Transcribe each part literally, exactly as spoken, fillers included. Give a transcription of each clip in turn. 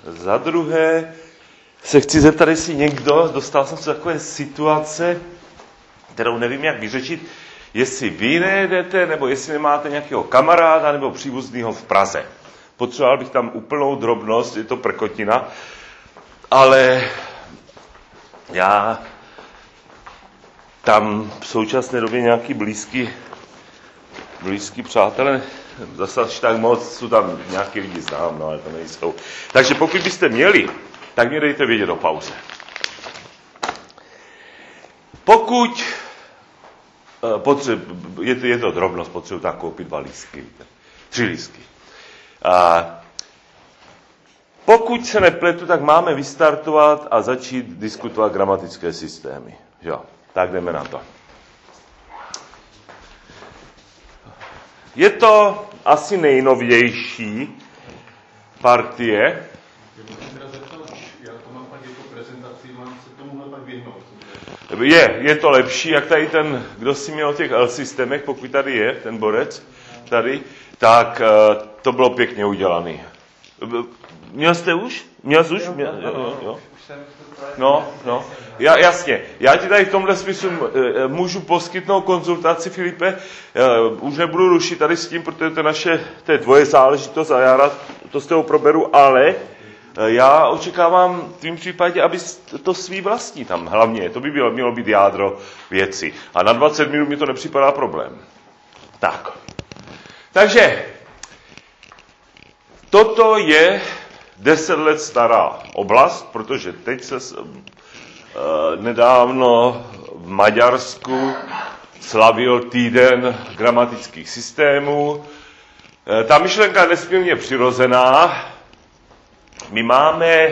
za druhé se chci zeptat, jestli někdo, dostal jsem se do takové situace, kterou nevím, jak vyřešit, jestli vy nejedete, nebo jestli nemáte nějakého kamaráda nebo příbuzného v Praze. Potřeboval bych tam úplnou drobnost, je to prkotina, ale já tam v současné době nějaký blízký, blízký přátelé, zase až tak moc, jsou tam nějaký lidi znám, no ale to nejsou. Takže pokud byste měli, tak mě dejte vědět o pauze. Pokud potřeb, je, to, je to drobnost, potřebuji tam koupit dva lístky, tři lístky. A pokud se nepletu, tak máme vystartovat a začít diskutovat gramatické systémy. Jo, tak jdeme na to. Je to asi nejnovější partie. Je, je to lepší, jak tady ten, kdo si měl o těch L-systémech, pokud tady je, ten borec, tady, tak uh, to bylo pěkně udělané. Měl jste už? Měl jsi už? Měl, jo, jo, jo. No, no, já, jasně. Já ti tady v tomhle smyslu můžu poskytnout konzultaci, Filipe. Už nebudu rušit tady s tím, protože to je naše, to je tvoje záležitost a já rád to s tebou proberu, ale já očekávám v tvým případě, aby to svý vlastní tam hlavně. To by bylo, mělo být jádro věci. A na dvacet minut mi to nepřipadá problém. Tak. Takže toto je deset let stará oblast, protože teď se uh, nedávno v Maďarsku slavil týden gramatických systémů. Uh, ta myšlenka je nesmírně přirozená. My máme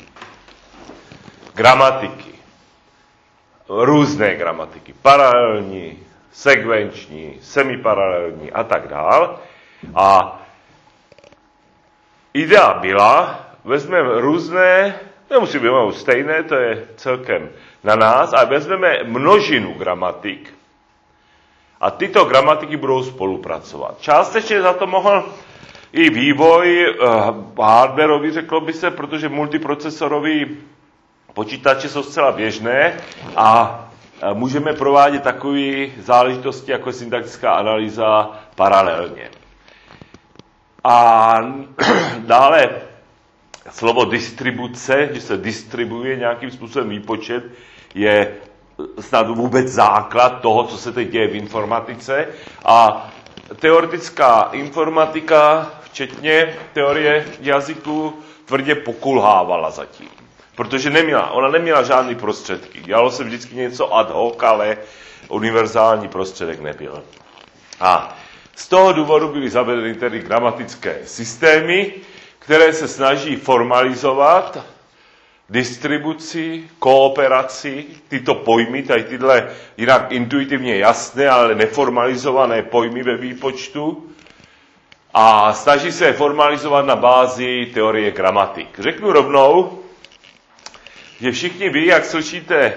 gramatiky, různé gramatiky, paralelní, sekvenční, semiparalelní a tak dál. A idea byla, vezmeme různé, nemusí být stejné, to je celkem na nás, ale vezmeme množinu gramatik a tyto gramatiky budou spolupracovat. Částečně za to mohl i vývoj uh, hardwareový, řeklo by se, protože multiprocesorový počítače jsou zcela běžné a uh, můžeme provádět takové záležitosti jako syntaktická analýza paralelně. A dále slovo distribuce, že se distribuje nějakým způsobem výpočet, je snad vůbec základ toho, co se teď děje v informatice. A teoretická informatika, včetně teorie jazyků, tvrdě pokulhávala zatím. Protože neměla, ona neměla žádný prostředky. Dělalo se vždycky něco ad hoc, ale univerzální prostředek nebyl. A z toho důvodu byly zavedeny tedy gramatické systémy, které se snaží formalizovat distribuci, kooperaci, tyto pojmy, tady tyhle jinak intuitivně jasné, ale neformalizované pojmy ve výpočtu a snaží se formalizovat na bázi teorie gramatik. Řeknu rovnou, že všichni vy, jak slyšíte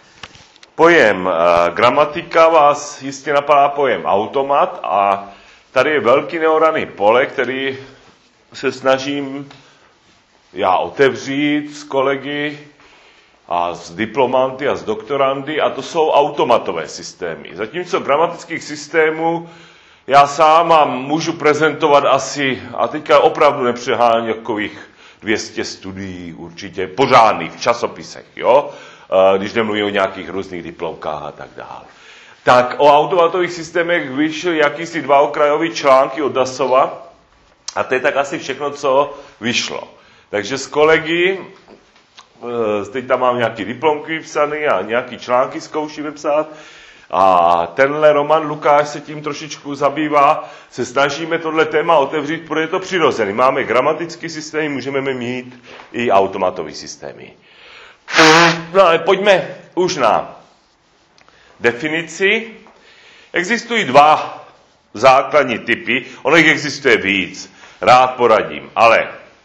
pojem uh, gramatika, vás jistě napadá pojem automat a tady je velký neoraný pole, který se snažím já otevřít s kolegy a s diplomanty a s doktorandy a to jsou automatové systémy. Zatímco gramatických systémů já sám mám, můžu prezentovat asi, a teďka opravdu nepřeháním takových dvě stě studií určitě, pořádných v časopisech, jo? Když nemluvím o nějakých různých diplomkách a tak dále. Tak o automatových systémech vyšly jakýsi dva okrajové články od Dasova a to je tak asi všechno, co vyšlo. Takže s kolegy, teď tam mám nějaký diplomky vypsaný a nějaký články zkoušíme psát a tenhle Roman Lukáš se tím trošičku zabývá, se snažíme tohle téma otevřít, protože je to přirozený. Máme gramatický systém, můžeme mít i automatový systémy. No ale pojďme už na definici. Existují dva základní typy, ono jich existuje víc, rád poradím, ale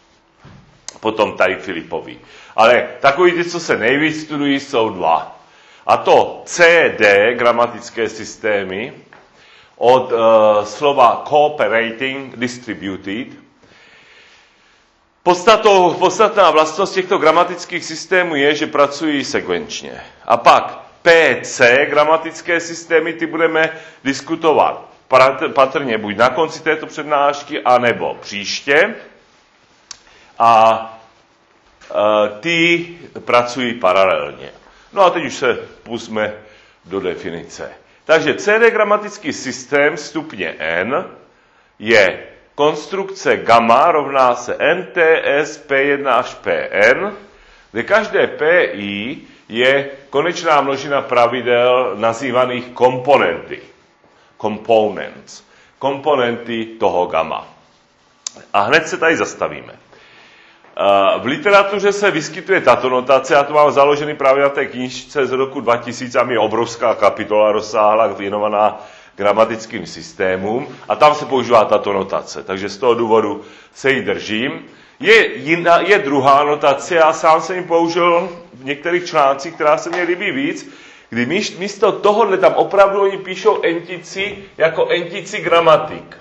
potom tady Filipovi. Ale takový ty, co se nejvíc studují, jsou dva. A to C D, gramatické systémy, od uh, slova cooperating, distributed. Podstatou, podstatná vlastnost těchto gramatických systémů je, že pracují sekvenčně. A pak P C gramatické systémy, ty budeme diskutovat patrně buď na konci této přednášky, anebo příště. A e, ty pracují paralelně. No a teď už se pusme do definice. Takže C D gramatický systém stupně N je konstrukce gamma rovná se N T S P jedna až P N, kde každé P I je konečná množina pravidel nazývaných komponenty. Components. Komponenty toho gamma. A hned se tady zastavíme. V literatuře se vyskytuje tato notace, já to mám založený právě na té knížce z roku dva tisíce, a je obrovská kapitola rozsáhlá věnovaná gramatickým systémům a tam se používá tato notace, takže z toho důvodu se jí držím. Je, jiná, je druhá notace, já sám jsem ji použil v některých článcích, která se mně líbí víc, kdy místo tohohle tam opravdu oni píšou entici jako entici gramatik.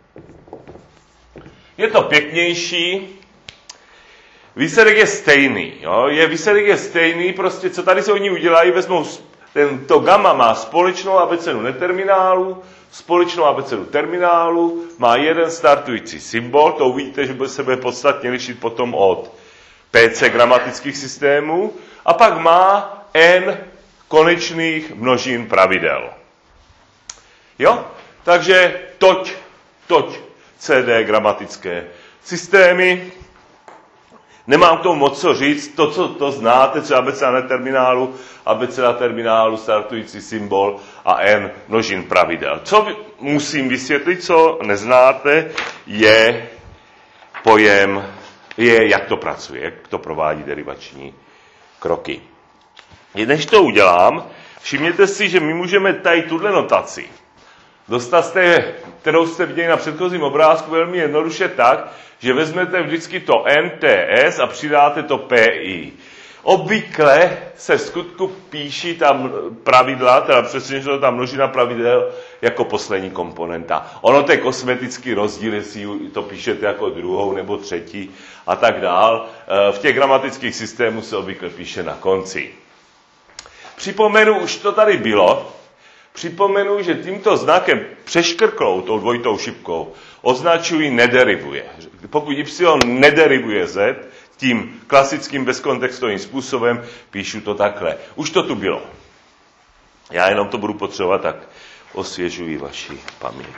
Je to pěknější, výsledek je stejný, jo? Je, výsledek je stejný, prostě co tady se oni udělají, vezmou, ten, to gamma má společnou abecedu neterminálu, společnou abecedu terminálu, má jeden startující symbol, to uvidíte, že se bude podstatně lišit potom od P C gramatických systémů, a pak má n konečných množin pravidel. Jo? Takže toť, toť C D gramatické systémy. Nemám k tomu moc co říct, to, co to znáte, třeba abeceda neterminálu, abeceda terminálu, startující symbol a n množin pravidel. Co musím vysvětlit, co neznáte, je pojem, je, jak to pracuje, jak to provádí derivační kroky. Než to udělám, všimněte si, že my můžeme tady tuhle notaci dostat z té, kterou jste viděli na předchozím obrázku, velmi jednoduše tak, že vezmete vždycky to N T S a přidáte to P I. Obvykle se v skutku píší tam pravidla, teda přesně, že to tam množina pravidel jako poslední komponenta. Ono to je kosmetický rozdíl, jestli to píšete jako druhou nebo třetí a tak dál. V těch gramatických systémů se obvykle píše na konci. Připomenu, už to tady bylo, připomenu, že tímto znakem přeškrklou, tou dvojitou šipkou, označují nederivuje. Pokud Y nederivuje Z, tím klasickým bezkontextovým způsobem píšu to takhle. Už to tu bylo. Já jenom to budu potřebovat, tak osvěžuji vaši paměť.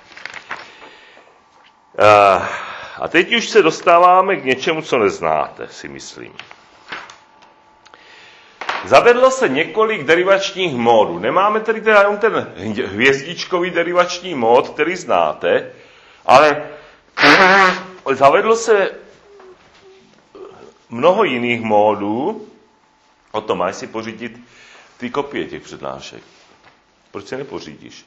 A teď už se dostáváme k něčemu, co neznáte, si myslím. Zavedlo se několik derivačních módů. Nemáme tedy teda jenom ten hvězdičkový derivační mód, který znáte, ale zavedlo se mnoho jiných módů. O tom máš si pořídit ty kopie těch přednášek. Proč se nepořídíš?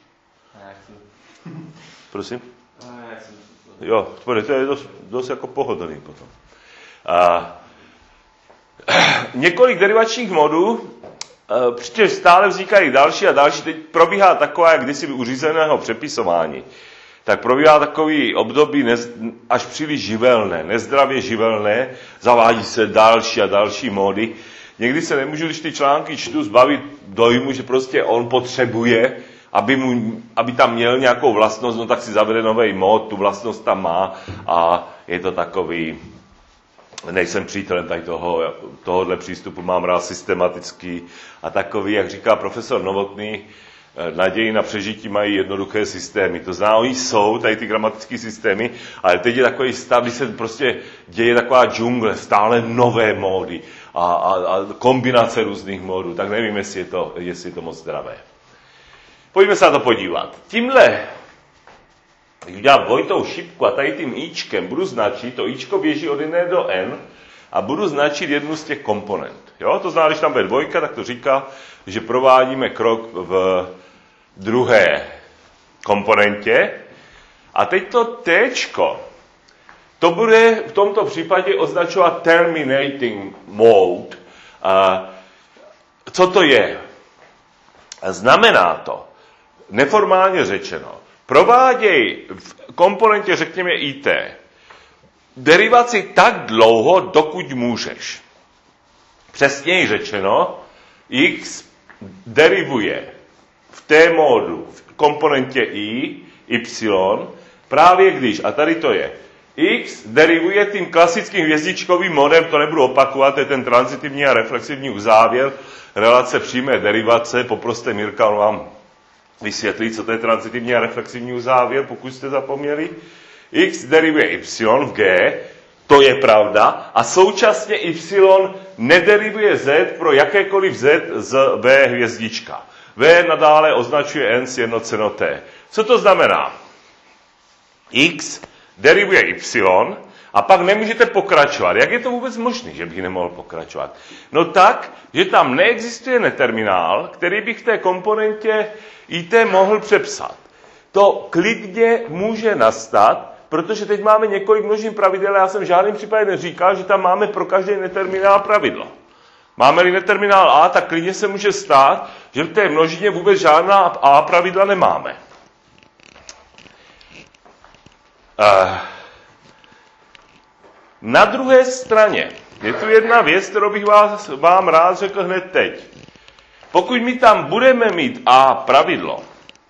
Prosím? Jo, to je dost, dost jako pohodlný potom. A několik derivačních modů, přičemž stále vznikají další a další. Teď probíhá taková, jak kdysi uřízeného přepisování. Tak probíhá takový období nez, až příliš živelné, nezdravě živelné, zavádí se další a další módy. Někdy se nemůžu, když ty články čtu, zbavit dojmu, že prostě on potřebuje, aby, mu, aby tam měl nějakou vlastnost, no tak si zavede nový mód, tu vlastnost tam má a je to takový. Nejsem přítelem tady toho, tohohle přístupu, mám rád systematický a takový, jak říká profesor Novotný, naději na přežití mají jednoduché systémy. To znamená, oni jsou, tady ty gramatické systémy, ale teď je takový stav, kdy se prostě děje taková džungle, stále nové módy a, a, a kombinace různých módů, tak nevím, jestli je to, jestli je to moc zdravé. Pojďme se na to podívat. Tímhle, když udělám dvojitou šipku a tady tím íčkem budu značit, to íčko běží od jedné do n a budu značit jednu z těch komponent. Jo? To znamená, když tam bude dvojka, tak to říká, že provádíme krok v druhé komponentě. A teď to téčko, to bude v tomto případě označovat terminating mode. A co to je? Znamená to, neformálně řečeno, prováděj v komponentě, řekněme, I T, derivaci tak dlouho, dokud můžeš. Přesněji řečeno, x derivuje v té módu v komponentě i, y, právě když, a tady to je, x derivuje tím klasickým hvězdičkovým módem, to nebudu opakovat, to je ten transitivní a reflexivní uzávěr, relace přímé derivace, poproste Mirka, on vám vysvětlí, co to je transitivní a reflexivní uzávěr, pokud jste zapomněli. X derivuje y v G, to je pravda, a současně y nederivuje z pro jakékoliv z z V hvězdička. V nadále označuje n sjednoceno t. Co to znamená? X derivuje y a pak nemůžete pokračovat. Jak je to vůbec možné, že bych nemohl pokračovat? No tak, že tam neexistuje neterminál, který bych v té komponentě it mohl přepsat. To klidně může nastat, protože teď máme několik množin pravidel, já jsem v žádném případě neříkal, že tam máme pro každý neterminál pravidlo. Máme-li neterminál A, tak klidně se může stát, že v té množině vůbec žádná A pravidla nemáme. Uh, na druhé straně je tu jedna věc, kterou bych vás, vám rád řekl hned teď. Pokud my tam budeme mít A pravidlo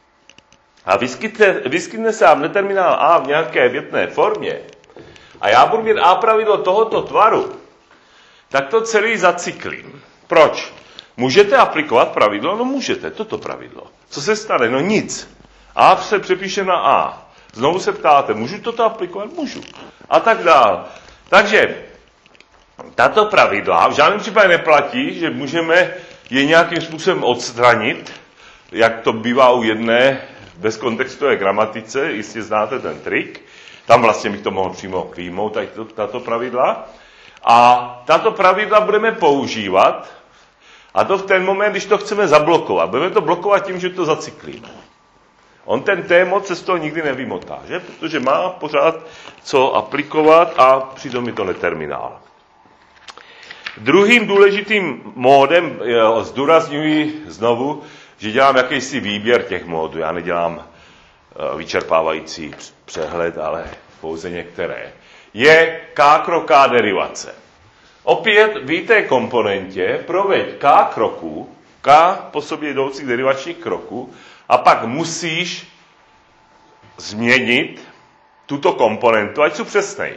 a vyskytne, vyskytne se vám neterminál A v nějaké větné formě a já budu mít A pravidlo tohoto tvaru, tak to celý zacyklím. Proč? Můžete aplikovat pravidlo? No můžete, toto pravidlo. Co se stane? No nic. A se přepíše na A. Znovu se ptáte, můžu toto aplikovat? Můžu. A tak dál. Takže tato pravidla v žádném případě neplatí, že můžeme je nějakým způsobem odstranit, jak to bývá u jedné bezkontextové gramatice, jistě znáte ten trik. Tam vlastně bych to mohl přímo vyjmout, tato pravidla. A tato pravidla budeme používat, a to v ten moment, když to chceme zablokovat. Budeme to blokovat tím, že to zacyklíme. On ten T moc se z toho nikdy nevymotá, že? Protože má pořád co aplikovat a přitom je to neterminál. Druhým důležitým módem, zdůrazňuji znovu, že dělám jakýsi výběr těch módů. Já nedělám vyčerpávající přehled, ale pouze některé. Je K-kroká derivace. Opět v té komponentě proveď K kroků, K po sobě jdoucích derivačních kroků, a pak musíš změnit tuto komponentu, ať jsou přesnej.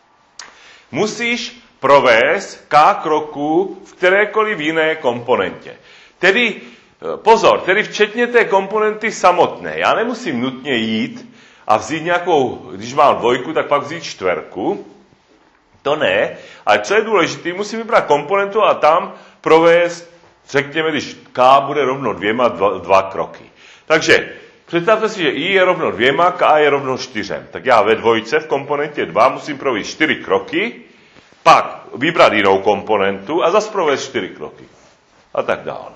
Musíš provést K kroků v kterékoliv jiné komponentě. Tedy, pozor, tedy včetně té komponenty samotné. Já nemusím nutně jít a vzít nějakou, když mám dvojku, tak pak vzít čtverku. To ne, ale co je důležité, musím vybrat komponentu a tam provést, řekněme, když K bude rovno dvěma, dva, dva kroky. Takže představte si, že I je rovno dvěma, K je rovno čtyřem. Tak já ve dvojce v komponentě dva musím provést čtyři kroky, pak vybrat jinou komponentu a zase provést čtyři kroky. A tak dále.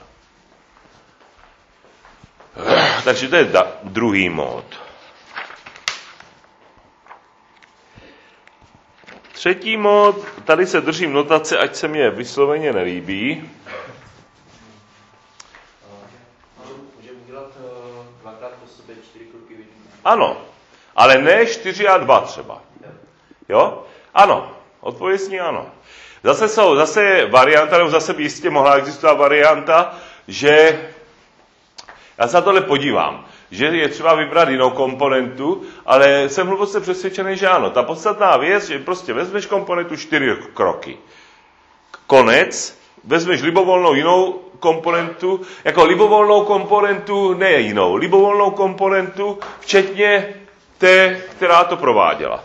Takže to je da- druhý mód. Třetí mód, tady se držím notace, ať se mě vysloveně nelíbí. Ano, ale ne čtyři a dva třeba. Jo? Ano, odpověď zní ano. Zase jsou, zase je varianta, nebo zase by jistě mohla existovat varianta, že já se na tohle podívám, že je třeba vybrat jinou komponentu, ale jsem hluboce přesvědčený, že ano. Ta podstatná věc, že prostě vezmeš komponentu čtyři kroky. Konec, vezmeš libovolnou jinou komponentu, jako libovolnou komponentu, ne jinou, libovolnou komponentu, včetně té, která to prováděla.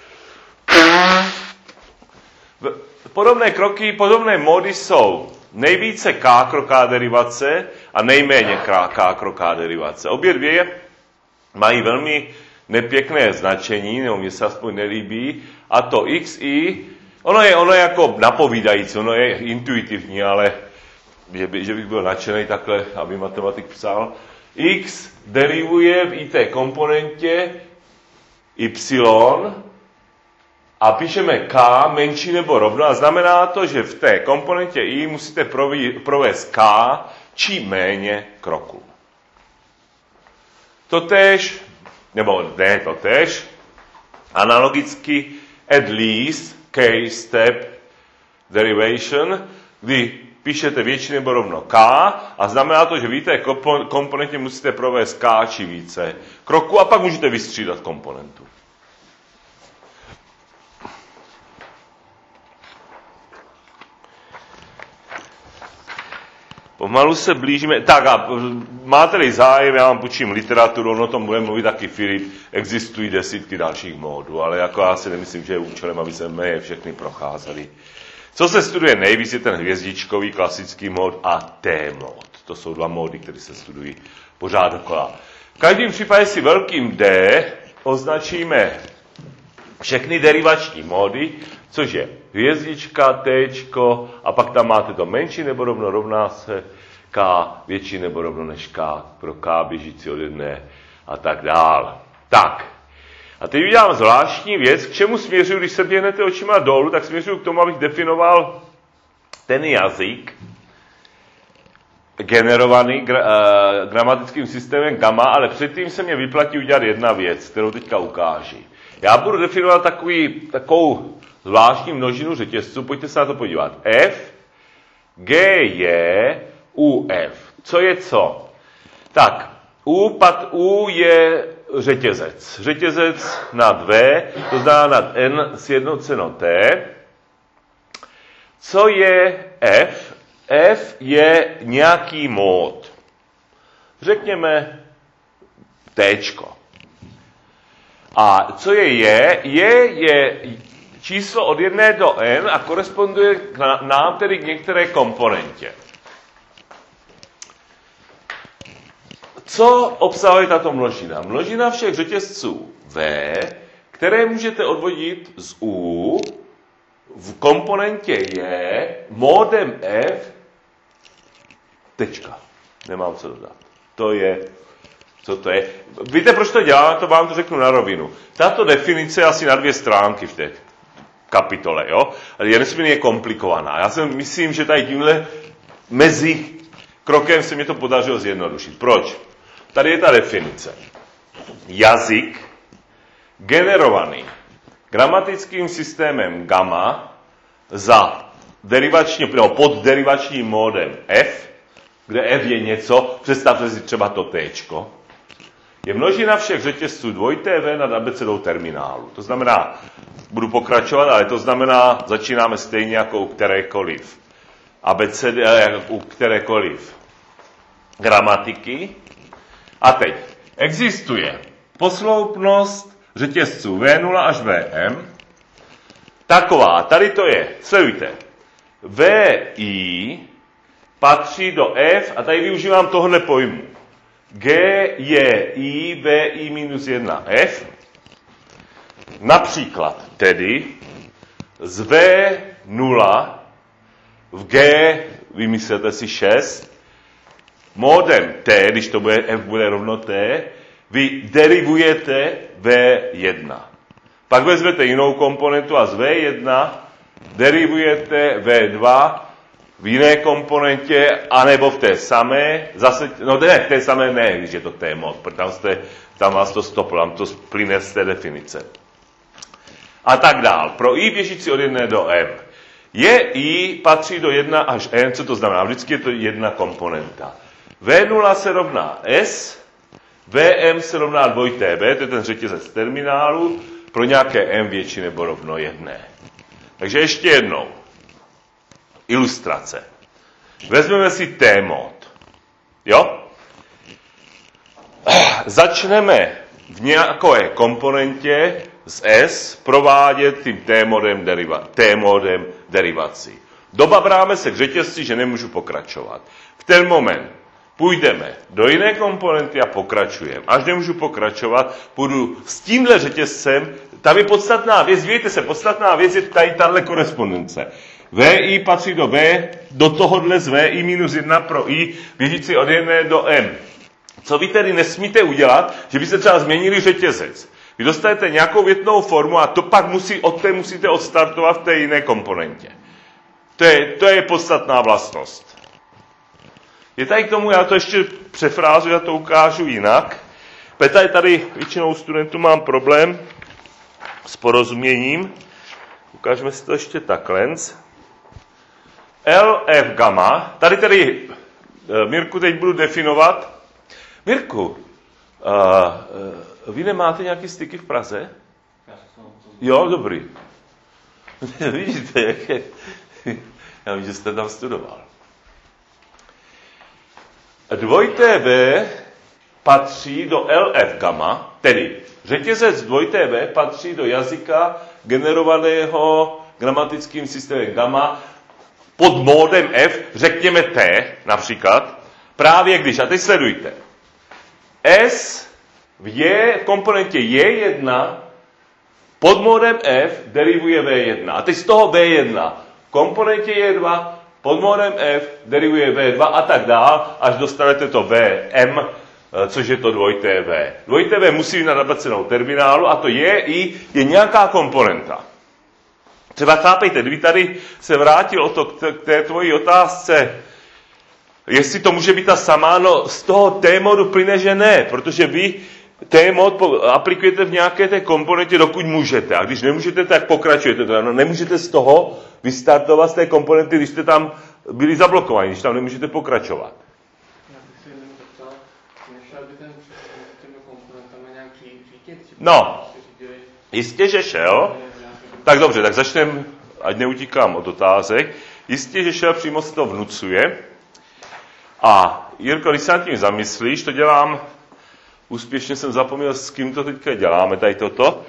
Podobné kroky, podobné módy jsou nejvíce K-kroká derivace a nejméně K-kroká derivace. Obě dvě mají velmi nepěkné značení, nebo mě se aspoň nelíbí, a to xi, ono je, ono je jako napovídající, ono je intuitivní, ale že, by, že bych byl nadšený takhle, aby matematik psal. X derivuje v té komponentě y a píšeme k menší nebo rovno a znamená to, že v té komponentě i musíte provést k či méně kroků. Totéž, nebo ne totéž, analogicky at least case step derivation, kdy píšete větší nebo rovno k a znamená to, že v té komponentě musíte provést k či více kroků a pak můžete vystřídat komponentu. Pomalu se blížíme. Tak a máte-li zájem, já vám půjčím literaturu, ono o tom bude mluvit taky Filip, existují desítky dalších módů, ale jako já si nemyslím, že je účelem, aby jsme je všechny procházeli. Co se studuje nejvíc, je ten hvězdičkový klasický mód a T-mód. To jsou dva módy, které se studují pořád dokola. V každém případě si velkým D označíme všechny derivační módy, což je hvězdička, Tčko a pak tam máte to menší nebo rovno rovná se K, větší nebo rovno než K, pro K běžící od jedné a tak dál. Tak. A teď udělám zvláštní věc, k čemu směřuju, když se běhnete očima dolů, tak směřuju k tomu, abych definoval ten jazyk generovaný gra, uh, gramatickým systémem gamma, ale předtím se mě vyplatí udělat jedna věc, kterou teďka ukážu. Já budu definovat takový, takovou zvláštní množinu řetězců, pojďte se na to podívat. F, G je U, F. Co je co? Tak, U, pat, U je řetězec. Řetězec nad V, to znamená nad N sjednoceno T. Co je F? F je nějaký mód. Řekněme Tčko. A co je je? Je je číslo od jedné do n a koresponduje k nám tedy k některé komponentě. Co obsahuje tato množina? Množina všech řetězců V, které můžete odvodit z U, v komponentě je módem F tečka. Nemám co dodat. To je, co to je. Víte, proč to dělám? To vám to řeknu na rovinu. Tato definice je asi na dvě stránky v té kapitole, jo? Ale je nesmírně komplikovaná. Já si myslím, že tady tímhle mezi krokem se mi to podařilo zjednodušit. Proč? Tady je ta definice. Jazyk generovaný gramatickým systémem gamma za derivační, nebo pod derivačním módem F, kde F je něco, představte si třeba to Tčko, je množina všech řetězců dvojité V nad abecedou terminálu. To znamená, budu pokračovat, ale to znamená, začínáme stejně jako u kterékoliv abecedy, jako u kterékoliv gramatiky. A teď existuje posloupnost řetězců V nula až V M. Taková, tady to je, sledujte, V I patří do F, a tady využívám tohle pojmu. G je I, V I minus jedna F. Například tedy z V nula v G, vymyslete si šest, módem T, když to bude F bude rovno T, vy derivujete V jedna. Pak vezmete jinou komponentu a z V jedna derivujete V dva v jiné komponentě, anebo v té samé, zase, no ne, v té samé ne, když je to T mod, protože tam, jste, tam vás to stoplo, tam to plyne z té definice. A tak dál. Pro I běžící od jedné do M. Je I patří do jedna až N, co to znamená? Vždycky je to jedna komponenta. V nula se rovná S, V M se rovná dvojité B, to je ten řetězec terminálu, pro nějaké M větší nebo rovno jedné. Takže ještě jednou. Ilustrace. Vezmeme si T-mod. Jo? Začneme v nějaké komponentě z S provádět tím T-modem, deriva- T-modem derivaci. Dobabráme se k řetězci, že nemůžu pokračovat. V ten moment půjdeme do jiné komponenty a pokračujeme. Až nemůžu pokračovat, půjdu s tímhle řetězcem, tam je podstatná věc, víte se, podstatná věc je tady tahle korespondence. V I patří do V, do tohohle z V I minus jedna pro I, běžící od jedné do M. Co vy tedy nesmíte udělat, že byste třeba změnili řetězec. Vy dostanete nějakou větnou formu a to pak musí, od té musíte odstartovat v té jiné komponentě. To je, to je podstatná vlastnost. Je tady k tomu, já to ještě přefrázuji, já to ukážu jinak. Protože tady většinou studentů mám problém s porozuměním. ukážeme si to ještě takhle. L F gamma, tady tedy, Mirku, teď budu definovat. Mirku, uh, uh, vy nemáte nějaký styky v Praze? Jo, dobrý. Vidíte, jak je. Já vím, že jste tam studoval. Dvojité V patří do L F gamma, tedy řetězec dvojité V patří do jazyka generovaného gramatickým systémem gamma pod módem F, řekněme T například, právě když, a teď sledujte, S v je, v komponentě J jedna pod módem F derivuje V jedna. A teď z toho V jedna v komponentě J dva pod módem F derivuje V dva a tak dál, až dostanete to V M, což je to dvojité V. Dvojité V musí být na nabacenou terminálu a to je i je nějaká komponenta. Třeba chápejte, kdyby tady se vrátil o to k té tvojí otázce, jestli to může být ta samá, no z toho T modu plyne, že ne, protože vy T mod aplikujete v nějaké té komponentě, dokud můžete. A když nemůžete, tak pokračujete. No, nemůžete z toho vystartovat z té komponenty, když jste tam byli zablokovaní, když tam nemůžete pokračovat. Já bych si jenom zeptal, nešel by ten přes těmi komponentami nějaký řídit? No, jistě, že šel. Tak dobře, tak začneme, ať neutíkám od otázek. Jistě, že šel, přímo se to vnucuje. A Jirko, když se nad tím zamyslíš, to dělám, úspěšně jsem zapomněl, s kým to teďka děláme, tady toto.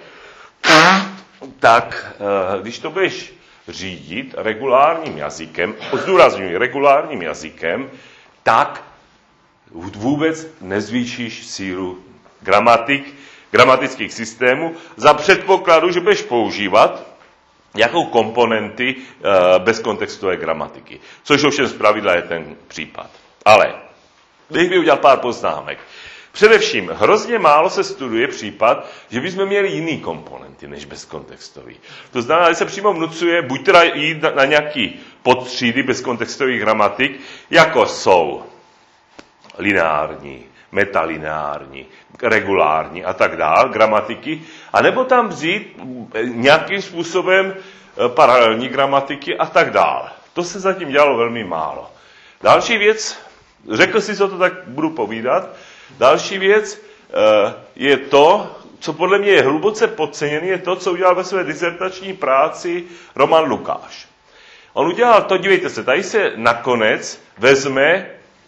Tak, když to budeš řídit regulárním jazykem, zdůrazňuji regulárním jazykem, tak vůbec nezvýšíš sílu gramatik, gramatických systémů za předpokladu, že budeš používat jakou komponenty e, bezkontextové gramatiky. Což ovšem zpravidla je ten případ. Ale, když bych udělal pár poznámek. Především, hrozně málo se studuje případ, že bychom měli jiný komponenty než bezkontextový. To znamená, že se přímo vnucuje, buď teda jít na, na nějaký podtřídy bezkontextových gramatik, jako jsou lineární, metalineární, regulární a tak dále, gramatiky, anebo tam vzít nějakým způsobem paralelní gramatiky a tak dále. To se zatím dělalo velmi málo. Další věc, řekl si, co to tak budu povídat, další věc je to, co podle mě je hluboce podceněné, je to, co udělal ve své disertační práci Roman Lukáš. On udělal to, dívejte se, tady se nakonec vezme.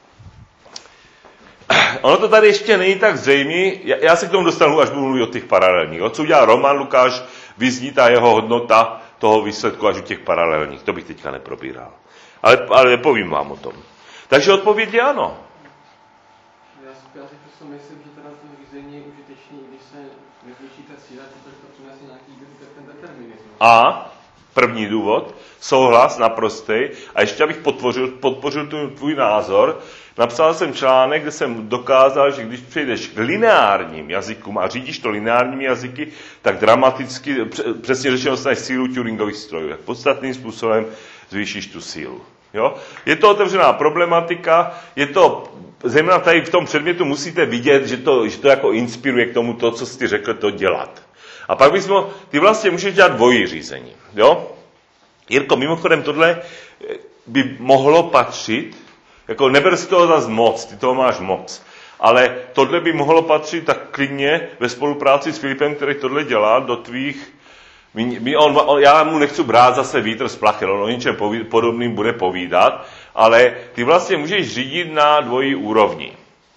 Ono to tady ještě není tak zřejmé, já se k tomu dostanu, až budu mluvit o těch paralelních. O co udělal Roman Lukáš, vyzní ta jeho hodnota toho výsledku až u těch paralelních. To bych teďka neprobíral. Ale, ale povím vám o tom. Takže odpověď je ano. Já si prostě myslím, že teda to řízení je užitečný, když se nezvýší ta síla, protože to přinese nějaký ten determinismus. A první důvod, souhlas naprostej. A ještě abych podpořil, podpořil tu, tvůj názor, napsal jsem článek, kde jsem dokázal, že když přejdeš k lineárním jazykům a řídíš to lineárními jazyky, tak dramaticky, přesně řečeno, staneš sílu Turingových strojů. Tak podstatným způsobem zvýšíš tu sílu. Jo? Je to otevřená problematika, je to, zejména tady v tom předmětu musíte vidět, že to, že to jako inspiruje k tomu to, co jsi řekl, to dělat. A pak bychom, ty vlastně můžeš dělat dvojí řízení. Jo? Jirko, mimochodem tohle by mohlo patřit, jako neber z toho zas moc, ty toho máš moc, ale tohle by mohlo patřit tak klidně ve spolupráci s Filipem, který tohle dělá, do tvých, on, on, já mu nechci brát zase vítr z plachet, on o něčem povíd, podobným bude povídat, ale ty vlastně můžeš řídit na dvojí úrovni.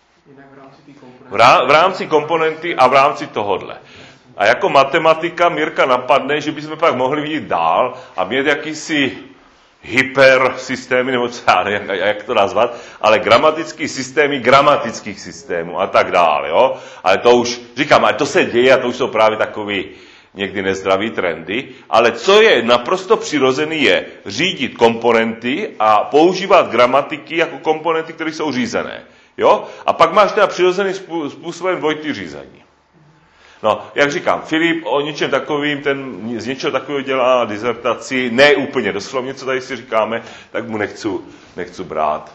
V, rá, v rámci komponenty a v rámci tohodle. A jako matematika Mirka napadne, že bychom pak mohli vidět dál a mít jakýsi hypersystémy, nebo co já nevím, jak to nazvat, ale gramatický systémy gramatických systémů a tak dále, jo. Ale to už, říkám, ale to se děje a to už jsou právě takový někdy nezdravý trendy, ale co je naprosto přirozený je řídit komponenty a používat gramatiky jako komponenty, které jsou řízené, jo. A pak máš teda přirozeným způsobem dvojitý řízení. No, jak říkám, Filip o něčem takovým, ten z něčeho takového dělá dizertaci, ne úplně doslovně, co tady si říkáme, tak mu nechci, nechci brát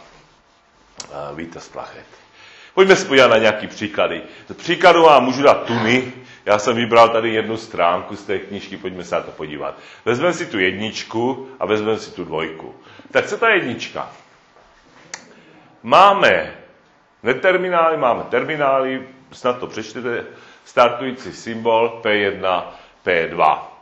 uh, vítr z plachet. Pojďme se podívat na nějaký příklady. Z příkladu vám můžu dát tuny, Já jsem vybral tady jednu stránku z té knížky, pojďme se na to podívat. Vezmeme si tu jedničku a vezmeme si tu dvojku. Tak co ta jednička? Máme neterminály, máme terminály, snad to přečtete, startující symbol P jedna, P dva.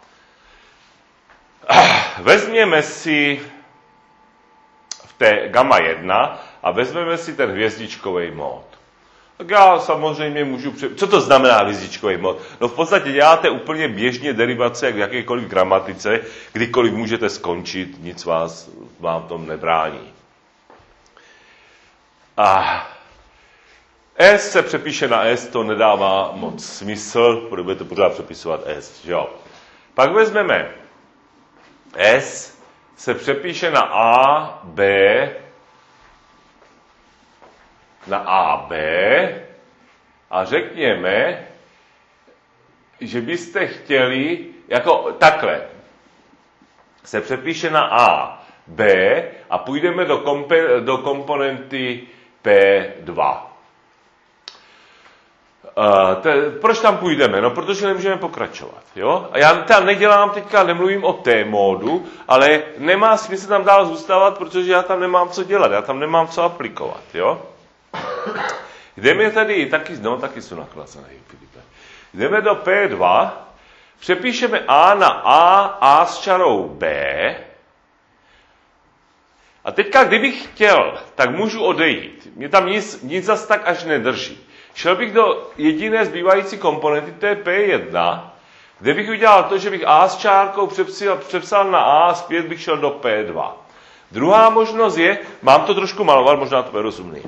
Vezměme si v té gamma jedna a vezmeme si ten hvězdičkový mód. Tak já samozřejmě můžu... Pře... Co to znamená hvězdičkový mód? No v podstatě děláte úplně běžně derivace jak v jakékoliv gramatice, kdykoliv můžete skončit, nic vás vám v tom nebrání. A S se přepíše na S, to nedává moc smysl, budete pořád přepisovat S, že jo? Pak vezmeme S, se přepíše na A, B, na A, B a řekněme, že byste chtěli, jako takhle, se přepíše na A, B a půjdeme do, kompe, do komponenty P dva. Uh, te, proč tam půjdeme? No, protože nemůžeme pokračovat. Jo? A já tam nedělám teďka, nemluvím o té módu, ale nemá smysl tam dál zůstávat, protože já tam nemám co dělat, já tam nemám co aplikovat. Jo? Jdeme tady, taky, no, taky jsou naklacené, Filipe. Jdeme do P dva, přepíšeme A na A, A s čarou B. A teďka, kdybych chtěl, tak můžu odejít. Mě tam nic, nic zas tak až nedrží. Šel bych do jediné zbývající komponenty, to je P jedna, kde bych udělal to, že bych A s čárkou přepsal, přepsal na A a zpět bych šel do P dva. Druhá možnost je, mám to trošku malovat, možná to bude rozumný.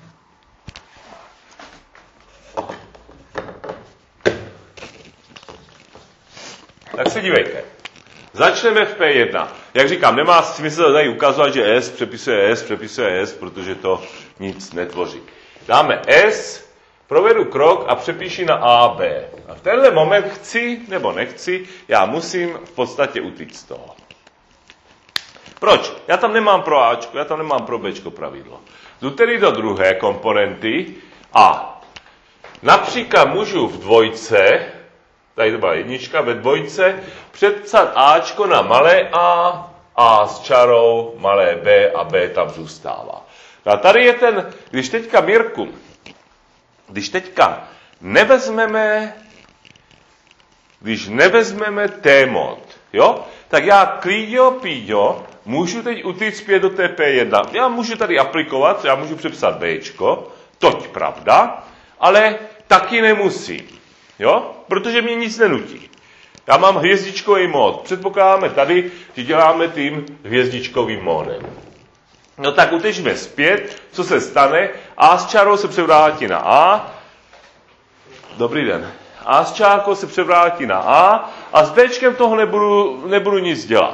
Tak se dívejte. Začneme v P jedna. Jak říkám, nemá smysl tady ukazovat, že S přepisuje S, přepisuje S, protože to nic netvoří. Dáme S, provedu krok a přepíši na A, B. A v tenhle moment chci, nebo nechci, já musím v podstatě utíct z toho. Proč? Já tam nemám pro Ačko, já tam nemám pro Bčko pravidlo. Jdu tedy do druhé komponenty a například můžu v dvojce, tady to byla jednička, ve dvojce předpsat Ačko na malé a, A s čarou, malé B a B tam zůstává. A tady je ten, když teďka Mirku, když teďka nevezmeme, když nevezmeme T-mod, jo, tak já klíďo, píďo, můžu teď utíct zpět do té P jedna. Já můžu tady aplikovat, já můžu přepsat Bčko, toť pravda, ale taky nemusím, jo, protože mě nic nenutí. Já mám hvězdičkový mód. Předpokládáme tady, že děláme tím hvězdičkovým módem. No tak utečme zpět, co se stane? A s čárou se převrátí na A. Dobrý den. A s čárkou se převrátí na A a s Bčkem toho nebudu, nebudu nic dělat.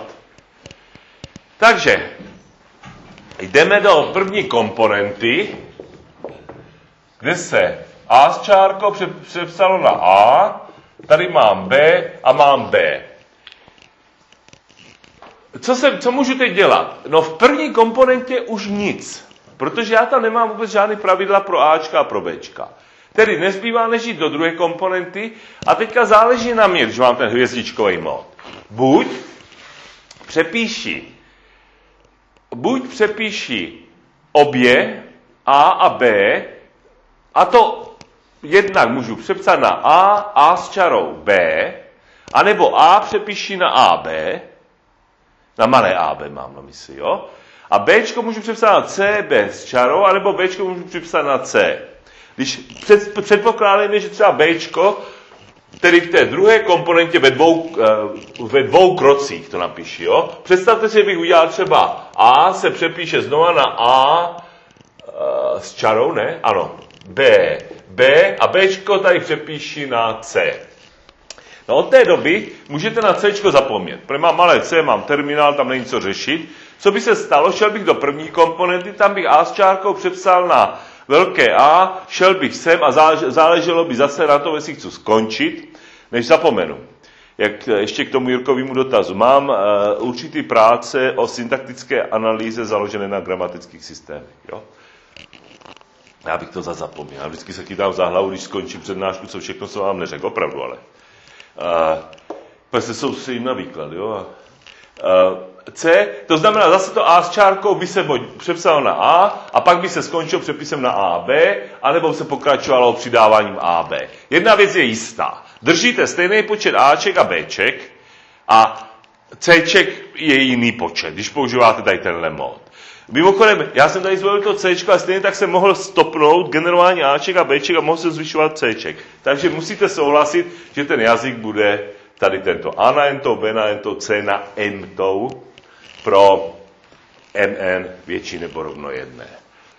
Takže jdeme do první komponenty, kde se A s čárkou přepsalo na A, tady mám B a mám B. Co, se, co můžu teď dělat? No v první komponentě už nic, protože já tam nemám vůbec žádný pravidla pro Ačka a pro Bčka. Tedy nezbývá než jít do druhé komponenty a teďka záleží na mě, když mám ten hvězdičkový mód. Buď přepíši, buď přepíši obě A a B, a to jednak můžu přepsat na A, A s čarou B, anebo A přepíši na A B, na malé A B mám na mysli, jo? A Bčko můžu přepsat na C, B s čarou, anebo Bčko můžu přepsat na C. Když před, předpokládáme, že třeba Bčko, tedy v té druhé komponentě ve dvou, ve dvou krocích to napíši, jo? Představte si, že bych udělal třeba A se přepíše znova na A uh, s čarou, ne? Ano. B, B a Bčko tady přepíši na C. No od té doby můžete na Cčko zapomnět. Protože mám malé C, mám terminál, tam není co řešit. Co by se stalo? Šel bych do první komponenty, tam bych A s čárkou přepsal na velké A, šel bych sem a záleželo by zase na to, jestli chci skončit, než zapomenu. Jak ještě k tomu Jirkovému dotazu. Mám uh, určitý práce o syntaktické analýze založené na gramatických systémech. Jo? Já bych to zase zapomněl. Já vždycky se chytám za hlavu, když skončím přednášku, co všechno jsem vám neřekl, opravdu, ale. Uh, Protože jsou si na výklad, jo. Uh, C, to znamená, zase to A s čárkou by se přepsalo na A a pak by se skončilo přepisem na A a B, anebo se pokračovalo přidáváním A a B. Jedna věc je jistá. Držíte stejný počet Aček a Bček a Cček je jiný počet, když používáte tady tenhle mod. Mimochodem, já jsem tady zvolil to Cčko a stejně tak jsem mohl stopnout generování Aček a Bček a mohl se zvyšovat Cček. Takže musíte souhlasit, že ten jazyk bude tady tento A na entou, B na entou, C na entou pro mn větší nebo rovno jedné.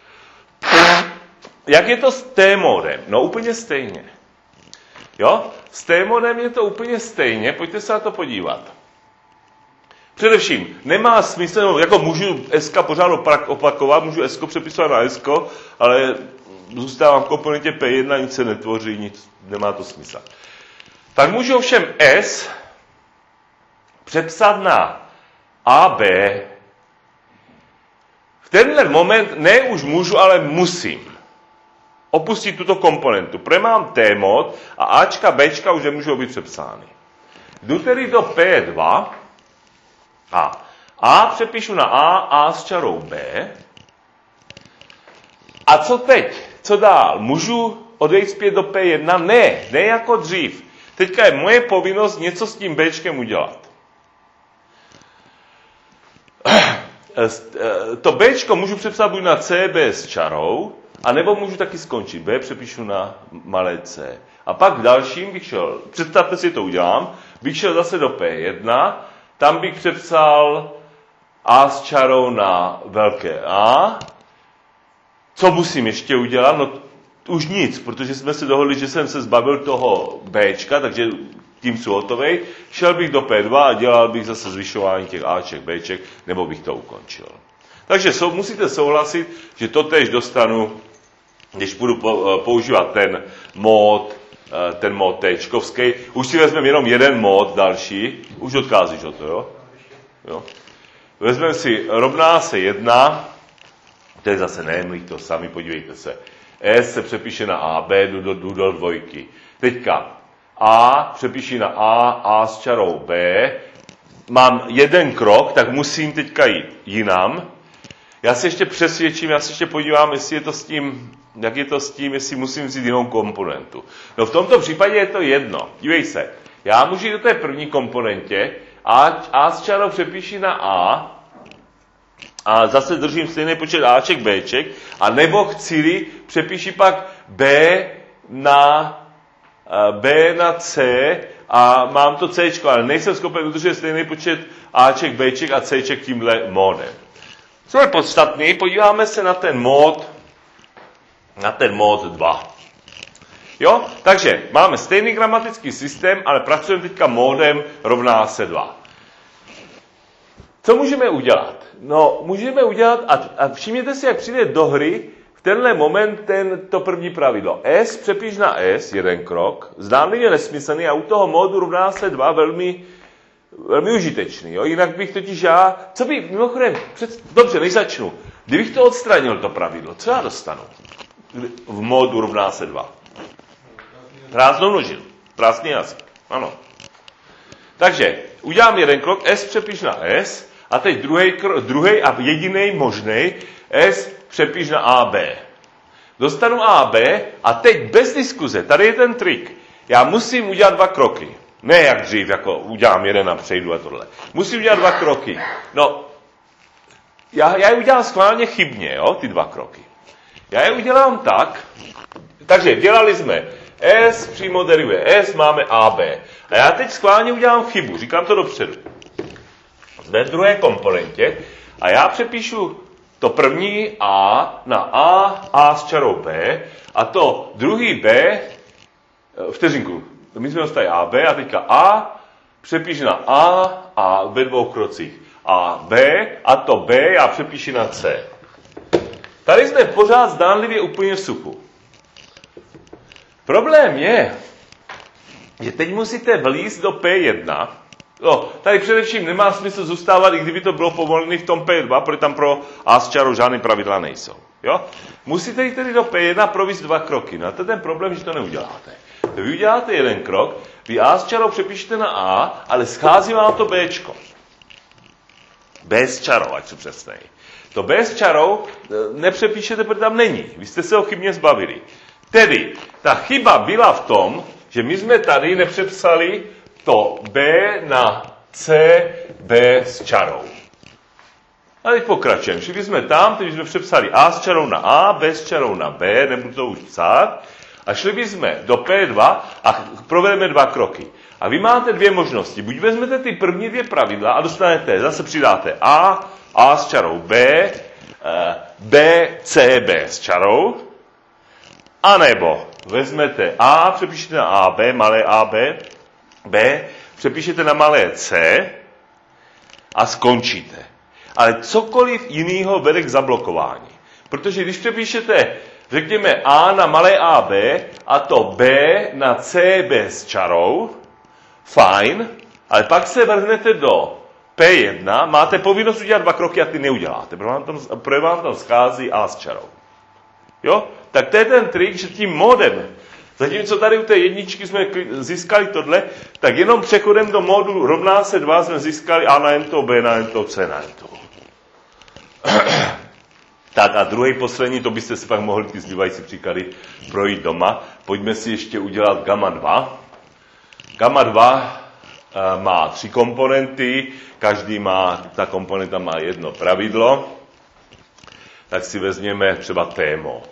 Jak je to s T-modem? No úplně stejně. Jo? S T-modem je to úplně stejně, pojďte se na to podívat. Především, nemá smysl, jako můžu S K pořád opakovat, můžu S K přepisovat na S K, ale zůstávám v komponentě P jedna, nic se netvoří, nic, nemá to smysl. Tak můžu ovšem S přepsat na A B. V tenhle moment ne už můžu, ale musím opustit tuto komponentu. Protože mám T mod a Ačka, Bčka už nemůžou být přepsány. Jdu tedy do P dva a A přepíšu na A, A s čarou B. A co teď? Co dál? Můžu odejít zpět do P jedna? Ne, ne jako dřív. Teďka je moje povinnost něco s tím Bčkem udělat. To Bčko můžu přepsat buď na C, B s čarou, anebo můžu taky skončit. B přepíšu na malé c. A pak v dalším bych šel, představte si to udělám, bych šel zase do P jedna, tam bych přepsal A s čarou na velké A. Co musím ještě udělat? No už nic, protože jsme se dohodli, že jsem se zbavil toho Bčka, takže tím jsou hotovej. Šel bych do P dva a dělal bych zase zvyšování těch Aček, Bček, nebo bych to ukončil. Takže sou, musíte souhlasit, že to též dostanu, když budu používat ten mód, ten mód Tčkovský. Už si vezmeme jenom jeden mód další. Už odkázíš o to, jo? jo? Vezmeme si rovná se jedna, to je zase nejemlých, to sami, podívejte se. S se přepíše na A, B, jdu do, jdu do dvojky. Teďka A přepíši na A, A s čarou B. Mám jeden krok, tak musím teďka jít jinam. Já se ještě přesvědčím, já se ještě podívám, jestli je to s tím, jak je to s tím, jestli musím vzít jinou komponentu. No v tomto případě je to jedno. Dívej se, já můžu jít do té první komponentě, A, A s čarou přepíši na A, a zase držím stejný počet Aček, Bček, a nebo chci přepíši pak B na, B na C a mám to Cčko, ale nejsem schopen udržet stejný počet Aček, Bček a Cček tímhle módem. Co je podstatný, podíváme se na ten mód, na ten mód dva. Jo? Takže máme stejný gramatický systém, ale pracujeme teďka módem rovná se dva. Co můžeme udělat? No, můžeme udělat, a, a všimněte si, jak přijde do hry v tenhle moment ten, to první pravidlo. S přepíš na S, jeden krok, zdánlivě nesmyslný a u toho módu rovná se dva velmi, velmi užitečný. Jo? Jinak bych totiž já, co by, mimochodem, před, dobře, než začnu, kdybych to odstranil, to pravidlo, co já dostanu v módu rovná se dva? Prázdnou množinu, prázdný jazyk, ano. Takže udělám jeden krok, S přepíš na S, a teď druhý, druhý a jediný možný S přepíš na A B. Dostanu A B a teď bez diskuze, tady je ten trik. Já musím udělat dva kroky. Ne jak dřív, jako udělám jeden a přejdu a tohle. Musím udělat dva kroky. No, já, já je udělám schválně chybně, jo, ty dva kroky. Já je udělám tak, takže dělali jsme S, přímo derivuje S, máme A B. A já teď schválně udělám chybu, říkám to dopředu. Ve druhé komponentě a já přepíšu to první A na A, A s čarou B a to druhý B, vteřinku, my jsme dostali A, B a teďka A přepíšu na A a ve dvou krocích A, B a to B já přepíšu na C. Tady jsme pořád zdánlivě úplně v suchu. Problém je, že teď musíte vlízt do P jedna No, tady především nemá smysl zůstávat, i kdyby to bylo povolené v tom P dva, protože tam pro A s čarou žádné pravidla nejsou. Jo? Musíte jít tedy do P jedna provést dva kroky. No a to je ten problém, že to neuděláte. Vy uděláte jeden krok, vy A s čarou přepíšete na A, ale schází vám to Bčko. B s čarou, ať se přesnej. To B s čarou nepřepíšete, protože tam není. Vy jste se ho chybně zbavili. Tedy, ta chyba byla v tom, že my jsme tady nepřepsali to B na C, B s čarou. A teď pokračujeme. Šli jsme tam, teď jsme přepsali A s čarou na A, B s čarou na B, nebudu to už psát, a šli bychom do P dva a provedeme dva kroky. A vy máte dvě možnosti. Buď vezmete ty první dvě pravidla a dostanete, zase přidáte A, A s čarou B, B, C, B s čarou, anebo vezmete A, přepíšete na A, B, malé A, B, B, přepíšete na malé C a skončíte. Ale cokoliv jiného vede k zablokování. Protože když přepíšete, řekněme, A na malé A, B a to B na C, B s čarou, fajn, ale pak se vrhnete do P jedna, máte povinnost udělat dva kroky a ty neuděláte, protože vám tam, protože vám tam schází A s čarou. Jo? Tak to je ten trik, že tím modem, zatímco tady u té jedničky jsme získali tohle, tak jenom přechodem do módu rovná se dva jsme získali A na ento, B na ento, C na ento. Tak a druhý poslední, to byste si pak mohli ty zbývající příklady projít doma. Pojďme si ještě udělat gamma dva. Gamma dva e, má tři komponenty, každý má, ta komponenta má jedno pravidlo. Tak si vezměme třeba T-mod.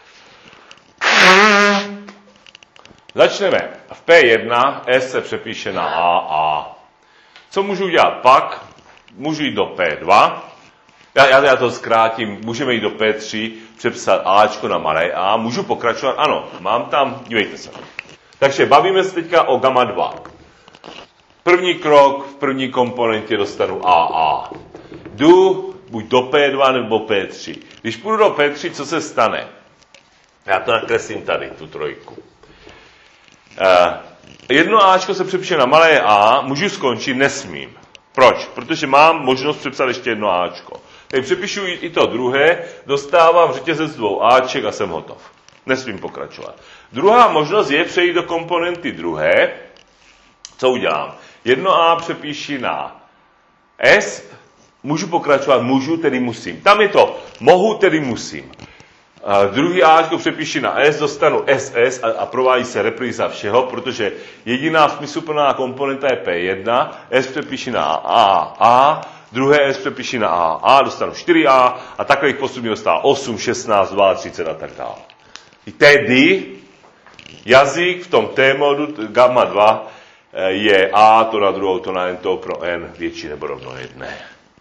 Začneme. V P jedna S se přepíše na A A. Co můžu udělat pak? Můžu jít do P dva. Já, já, já to zkrátím. Můžeme jít do P tři, přepsat Ačko na malé A. Můžu pokračovat? Ano, mám tam, dívejte se. Takže bavíme se teďka o gamma dva. První krok, v první komponentě dostanu A A. Jdu buď do P dva nebo P tři. Když půjdu do P tři, co se stane? Já to nakreslím tady, tu trojku. Uh, jedno Ačko se přepíše na malé A, můžu skončit, nesmím. Proč? Protože mám možnost přepsat ještě jedno Ačko. Teď přepíšu i to druhé, dostávám řetězec dvou Aček a jsem hotov. Nesmím pokračovat. Druhá možnost je přejít do komponenty druhé. Co udělám? Jedno A přepíši na S, můžu pokračovat, můžu, tedy musím. Tam je to, mohu, tedy musím. A druhý Ačko přepíši na S, dostanu S S a, a provádí se repríza všeho, protože jediná smysluplná komponenta je P jedna, S přepíši na A A, druhé S přepíši na A A, dostanu čtyři A a takových postupně dostává osm, šestnáct, třicet dva a tak dále. I tedy jazyk v tom T-modu gamma dva je A, to na druhou, to na N, to pro N větší nebo rovno jedné.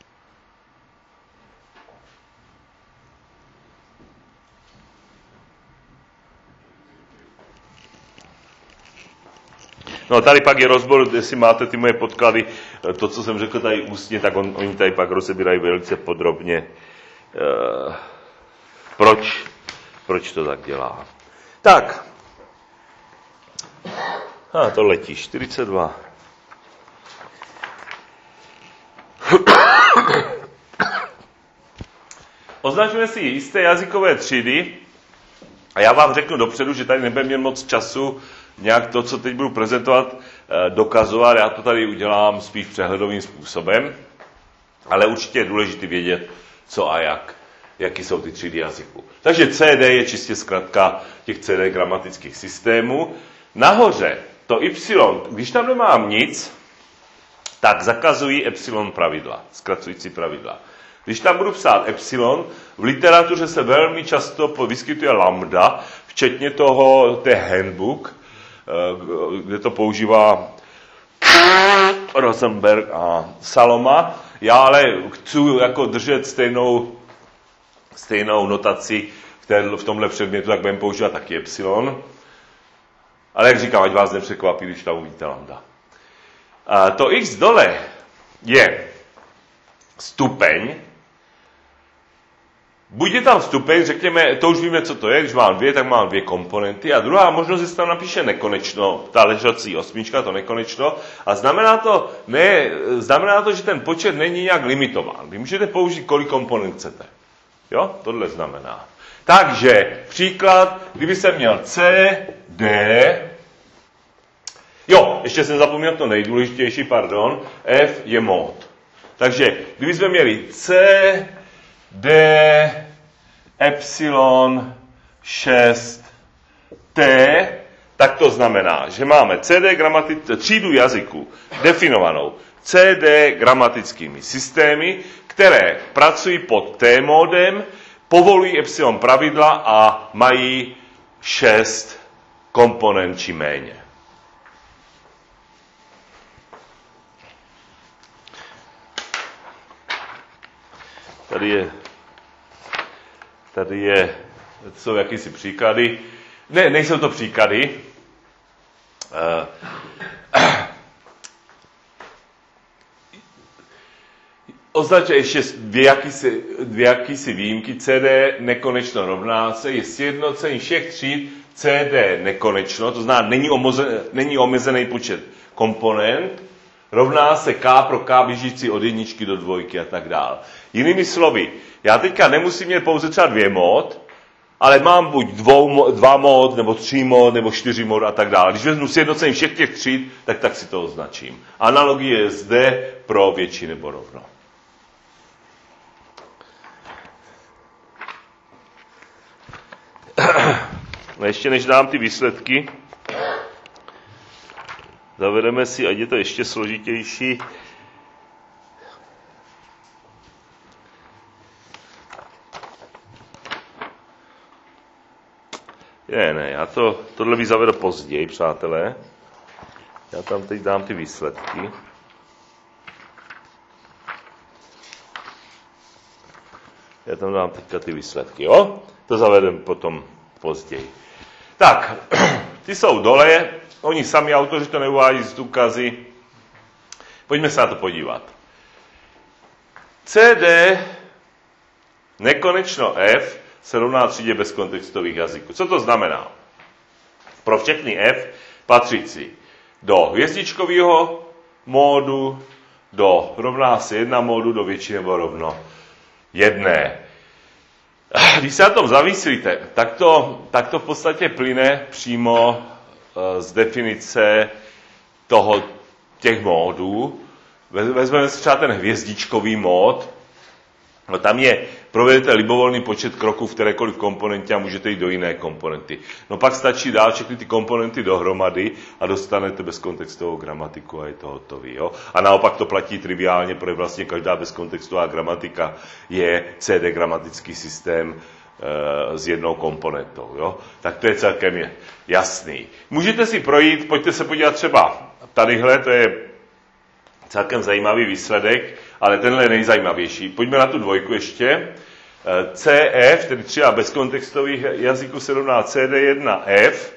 No tady pak je rozbor, jestli máte ty moje podklady, to, co jsem řekl tady ústně, tak on, oni tady pak rozebírají velice podrobně, uh, proč, proč to tak dělá. Tak, a to letí, čtyřicet dva. Označujeme si jisté jazykové třídy a já vám řeknu dopředu, že tady nebude mít moc času nějak to, co teď budu prezentovat, dokazovat. Já to tady udělám spíš přehledovým způsobem, ale určitě je důležité vědět, co a jak, jaký jsou ty třídy jazyků. Takže C D je čistě zkratka těch C D gramatických systémů. Nahoře to Y, když tam nemám nic, tak zakazují epsilon pravidla, zkracující pravidla. Když tam budu psát epsilon, v literatuře se velmi často vyskytuje lambda, včetně toho, té handbook, kde to používá Rosenberg a Saloma. Já ale chci jako držet stejnou, stejnou notaci v tomhle předmětu, tak budeme používat taky epsilon. Ale jak říkám, ať vás nepřekvapí, když tam uvidíte lambda. A to x dole je stupeň buď je tam stupeň, řekněme, to už víme, co to je, když mám dvě, tak mám dvě komponenty a druhá možnost je, že tam napíše nekonečno, ta ležací osmička, to nekonečno a znamená to, ne, znamená to, že ten počet není nějak limitován. Vy můžete použít, kolik komponent chcete. Jo, tohle znamená. Takže příklad, kdyby jsem měl C, D, jo, ještě jsem zapomněl to nejdůležitější, pardon, F je mód. Takže kdybychom měli C, D, Epsilon, šest, T, tak to znamená, že máme C D gramatic- třídu jazyků definovanou C D gramatickými systémy, které pracují pod T módem, povolují epsilon pravidla a mají šest komponent či méně. Tady je, tady je, jsou jakýsi příklady. Ne, nejsou to příklady. Uh, Označuje ještě dvě jakýsi, dvě jakýsi výjimky. C D nekonečno rovná se je sjednocení všech tříd C D nekonečno, to znamená, není, omoze, není omezený počet komponent, rovná se K pro K běžící od jedničky do dvojky a tak dále. Jinými slovy, já teďka nemusím mít pouze třeba dvě mod, ale mám buď dvou, dva mod, nebo tři mod, nebo čtyři mod a tak dále. Když vezmu sjednocení všech těch tříd, tak tak si to označím. Analogie je zde pro větší nebo rovno. No ještě než dám ty výsledky, zavedeme si, ať je to ještě složitější, Je, ne, já to, tohle bych zavedl později, přátelé. Já tam teď dám ty výsledky. Já tam dám teďka ty výsledky, jo? To zavedem potom později. Tak, ty jsou dole, oni sami autoři to neuvádí z důkazy. Pojďme se na to podívat. C D nekonečno F se rovná třídě bezkontextových jazyků. Co to znamená? Pro všechny F patřící do hvězdičkového módu, do rovná se jedna módu, do větší nebo rovno jedné. Když se na tom zamyslíte, tak to, tak to v podstatě plyne přímo z definice toho, těch módů. Vezmeme si třeba ten hvězdičkový mód. No, tam je, provedete libovolný počet kroků v kterékoliv komponentě a můžete jít do jiné komponenty. No pak stačí dát všechny ty komponenty dohromady a dostanete bezkontextovou gramatiku a je to hotový. Jo? A naopak to platí triviálně, protože vlastně každá bezkontextová gramatika je C D gramatický systém e, s jednou komponentou. Jo? Tak to je celkem jasný. Můžete si projít, pojďte se podívat třeba tadyhle, to je celkem zajímavý výsledek, ale tenhle je nejzajímavější. Pojďme na tu dvojku ještě. C F, tedy třeba bezkontextových jazyků se rovná C D jedna F,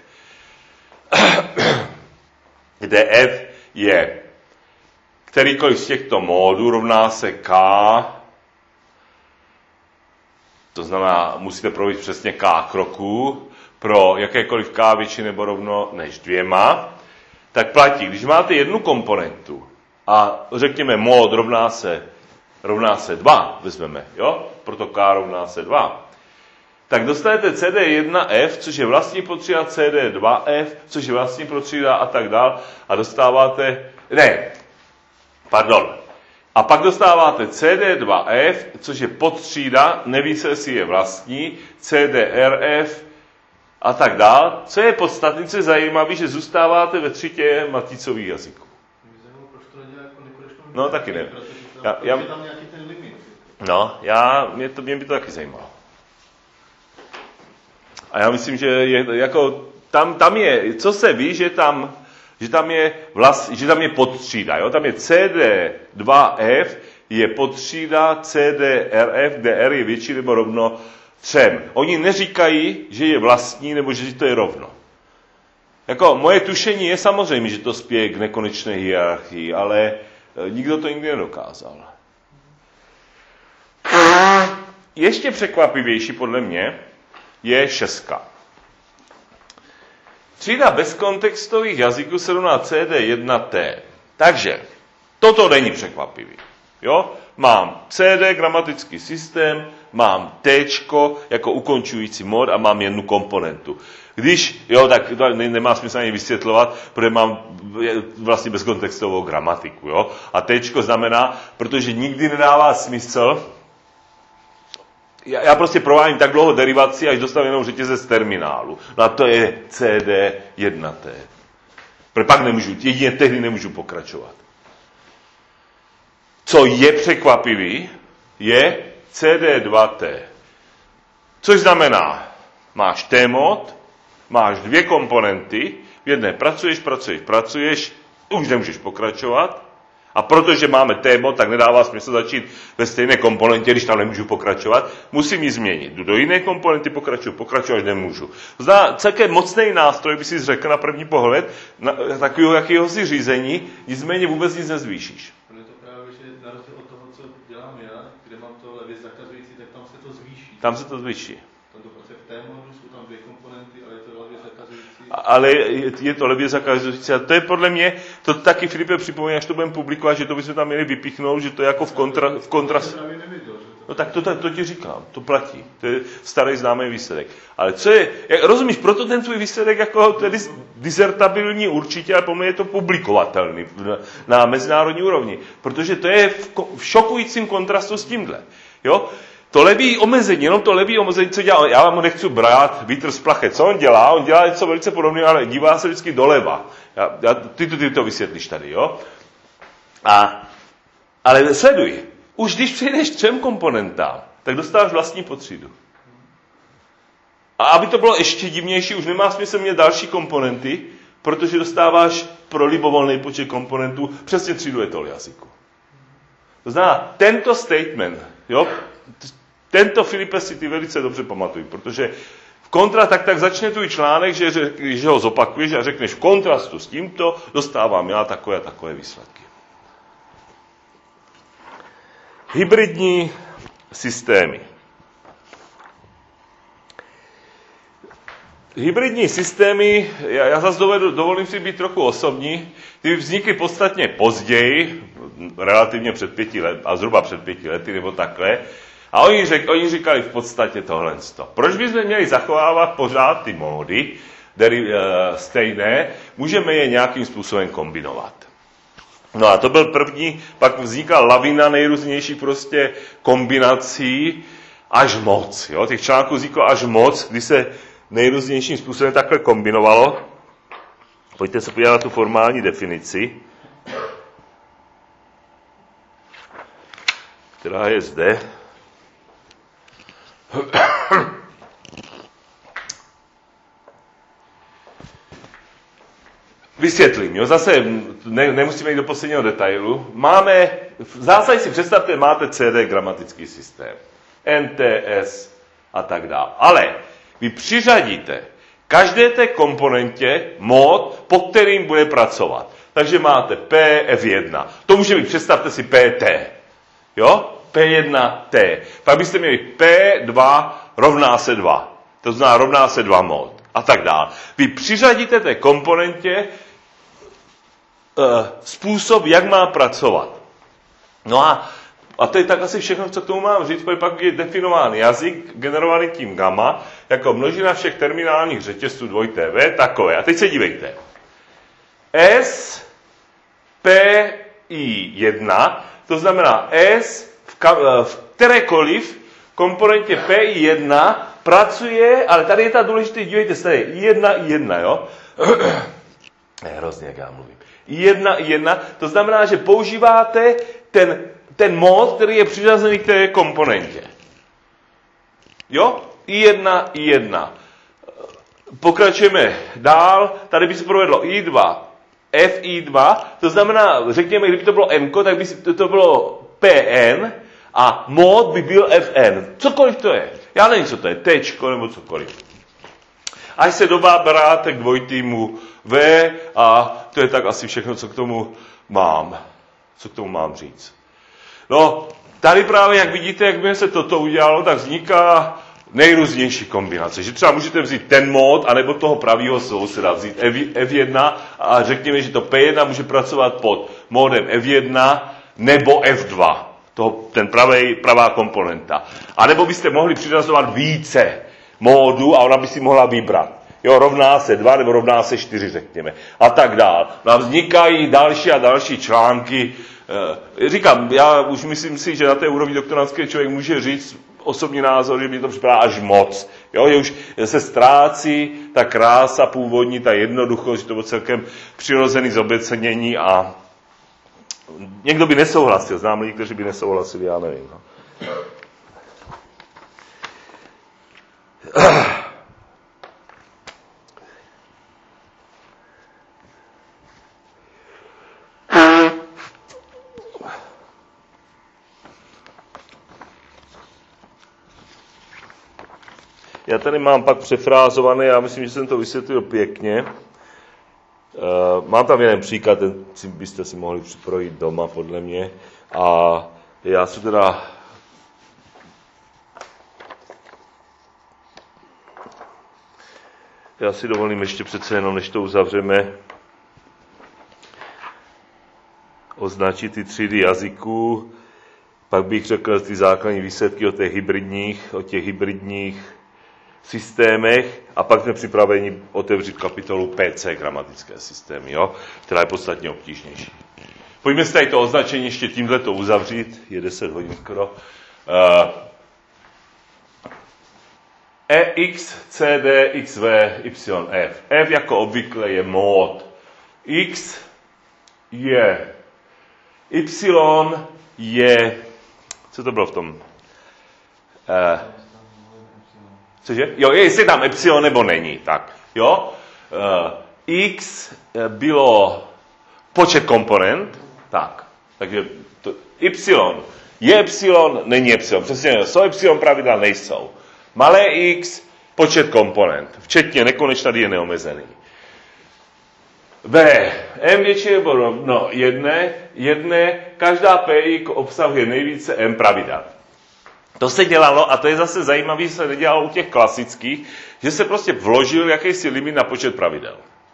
kde F je kterýkoliv z těchto módů rovná se K, to znamená, musíte provést přesně K kroků, pro jakékoliv K větší nebo rovno než dvěma, tak platí, když máte jednu komponentu, a řekněme mód rovná se, rovná se dva, vezmeme, jo? Proto K rovná se dva. Tak dostanete C D jedna F, což je vlastní potřída C D dva F, což je vlastní potřída a tak dál. A dostáváte, ne, pardon. A pak dostáváte C D dva F, což je podtřída, nevíce si je vlastní, C D R F a tak dál. Co je podstatné, co je zajímavé, že zůstáváte ve třídě maticových jazyků. No, taky ne. Já, já, no, já, mě, to, mě by to taky zajímalo. A já myslím, že je, jako, tam, tam je, co se ví, že tam, že tam je, vlast, že tam je podtřída. Jo? Tam je C D dva F, je podtřída C D R F, kde R je větší nebo rovno třem. Oni neříkají, že je vlastní, nebo že to je rovno. Jako, moje tušení je samozřejmě, že to spěje k nekonečné hierarchii, ale nikdo to nikdy nedokázal. ještě překvapivější podle mě je šestka. Třída bezkontextových jazyků se rovná C D jedna T. Takže, toto není překvapivý. Jo? Mám C D, gramatický systém, mám T jako ukončující mod a mám jednu komponentu. Když, jo, tak to nemá smysl ani vysvětlovat, protože mám vlastně bezkontextovou gramatiku, jo. A T znamená, protože nikdy nedává smysl, já, já prostě provádím tak dlouho derivaci, až dostanu jenom řetězec terminálu. No a to je C D jedna T. Protože pak nemůžu, jedině tehdy nemůžu pokračovat. Co je překvapivý, je C D dva T. Což znamená, máš T-mod, máš dvě komponenty, v jedné pracuješ, pracuješ, pracuješ, už nemůžeš pokračovat. A protože máme T-mod, tak nedává smysl začít ve stejné komponentě, když tam nemůžu pokračovat. Musím ji změnit. Jdu do jiné komponenty, pokračuju, pokračovat nemůžu. Zná celkem mocný nástroj, by si řekl na první pohled, na takového jakého si řízení, nicméně vůbec nic nezvýšíš. Je to právě, že na rozdíl od toho, co dělám já, kde mám to levě zakazující, tak tam se to zvýší. Tam se to zvýší. Tam to prostě v T-modu jsou tam dvě komponenty, ale je to levě zakazující. Ale je, je to levě zakazující. A to je podle mě, to taky Filipe připomíná, až to budeme publikovat, že to bychom tam měli vypíchnout, že to je jako v kontra... V kontra... No tak to, to, to ti říkám, to platí. To je starý známý výsledek. Ale co je, jak, rozumíš, proto ten tvůj výsledek jako tedy disertabilní určitě, ale po mně je to publikovatelný na, na mezinárodní úrovni. Protože to je v, v šokujícím kontrastu s tímhle. Jo? To levý omezení, jenom to levý omezení, co dělá, já vám ho nechci brát vítr z plachet. Co on dělá? On dělá něco velice podobné, ale dívá se vždycky doleva. Já, já, ty, ty, ty to vysvětlíš tady, jo? A, ale sleduj. Už když přejdeš třem komponentám, tak dostáváš vlastní potřídu. A aby to bylo ještě divnější, už nemá smysl mít další komponenty, protože dostáváš pro libovolný počet komponentů přesně třídu etol jazyku. To znamená, tento statement, jo, tento Filipe si ty velice dobře pamatuj, protože v kontra, tak, tak začne tvůj článek, že, že, že ho zopakuješ a řekneš v kontrastu s tímto dostávám já takové a takové výsledky. Hybridní systémy. Hybridní systémy, já, já zase dovedu, dovolím si být trochu osobní, ty vznikly podstatně později, relativně před pěti let, a zhruba před pěti lety, nebo takhle. A oni, řek, oni říkali v podstatě tohle. Proč bychom měli zachovávat pořád ty módy, deri, uh, stejné, můžeme je nějakým způsobem kombinovat. No a to byl první, pak vznikla lavina nejrůznějších prostě kombinací až moc. Jo? Těch článků vzniklo až moc, kdy se nejrůznějším způsobem takhle kombinovalo. Pojďte se podívat na tu formální definici, která je zde. Vysvětlím, jo, zase ne, nemusíme jít do posledního detailu. Máme, v zásadě si představte, máte C D gramatický systém, N T S a tak dále. Ale vy přiřadíte každé té komponentě mód, po kterým bude pracovat. Takže máte P F jedna. To může být, představte si P T. Jo? P jedna T. Pak byste měli P dva rovná se dva. To znamená rovná se dva mód. A tak dále. Vy přiřadíte té komponentě uh, způsob, jak má pracovat. No a, a to je tak asi všechno, co k tomu mám říct, protože pak je definován jazyk generovaný tím gamma jako množina všech terminálních řetězců dvojité V, takové. A teď se dívejte. S P I jedna, to znamená S v, ka, v kterékoliv komponentě P I jedna pracuje, ale tady je ta důležitý, dívejte se, tady I jedna, I jedna, jo? Je hrozně, jak já mluvím. I jedna, I jedna, to znamená, že používáte ten, ten mód, který je přiřazený k té komponentě. Jo? I jedna, I jedna. Pokračujeme dál, tady by se provedlo I dva, F I dva, to znamená, řekněme, kdyby to bylo N, tak by to, to bylo P N a mód by byl F N. Cokoliv to je. Já nevím, co to je, Tčko nebo cokoliv. Až se dobábráte k dvojitýmu V a to je tak asi všechno, co k tomu mám. Co k tomu mám říct. No, tady právě, jak vidíte, jak by se toto udělalo, tak vzniká nejrůznější kombinace. Že třeba můžete vzít ten mód, anebo toho pravýho souseda, vzít F jedna a řekněme, že to P jedna může pracovat pod módem F jedna nebo F dva, toho, ten pravej, pravá komponenta. A nebo byste mohli přirazovat více módů a ona by si mohla vybrat. Jo, rovná se dva nebo rovná se čtyři, řekněme. A tak dál. No a vznikají další a další články. E, říkám, já už myslím si, že na té úrovni doktorantské člověk může říct osobní názor, že mi to připadá až moc. Jo, že už se ztrácí ta krása původní, ta jednoduchost, že to bylo celkem přirozený zobecnění a někdo by nesouhlasil, znám lidi, kteří by nesouhlasili, já nevím. No. Já tady mám pak přefrázované, já myslím, že jsem to vysvětlil pěkně. Mám tam jeden příklad, ten byste si mohli projít doma, podle mě. A já si teda... Já si dovolím ještě přece jenom, než to uzavřeme, označit ty třídy jazyků. Pak bych řekl ty základní výsledky o těch hybridních, o těch hybridních systémech a pak jsme připraveni otevřít kapitolu P C, gramatické systémy, jo, která je podstatně obtížnější. Pojďme si tady to označení ještě tímhle to uzavřít, je deset hodin skoro. Uh, E, X, C, D, X, V, Y, F. F jako obvykle je mód. X je Y je, co to bylo v tom? Uh, Cože? Jo, jestli tam epsilon nebo není, tak, jo. Uh, X bylo počet komponent, tak, takže to, Y je epsilon, není epsilon, přesně, jsou epsilon pravidla, nejsou. Malé x, počet komponent, včetně nekonečna, je neomezený. B, M větší nebo no, jedné, jedné, každá P I obsahuje nejvíce M pravidel. To se dělalo, a to je zase zajímavé, se nedělalo u těch klasických, že se prostě vložil jakýsi limit na počet pravidel.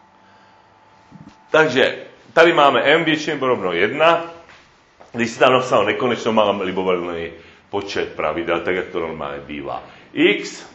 Takže tady máme M větší nebo rovno jedna, když si tam napsal nekonečno, mám libovolný počet pravidel, tak jak to normálně bývá. X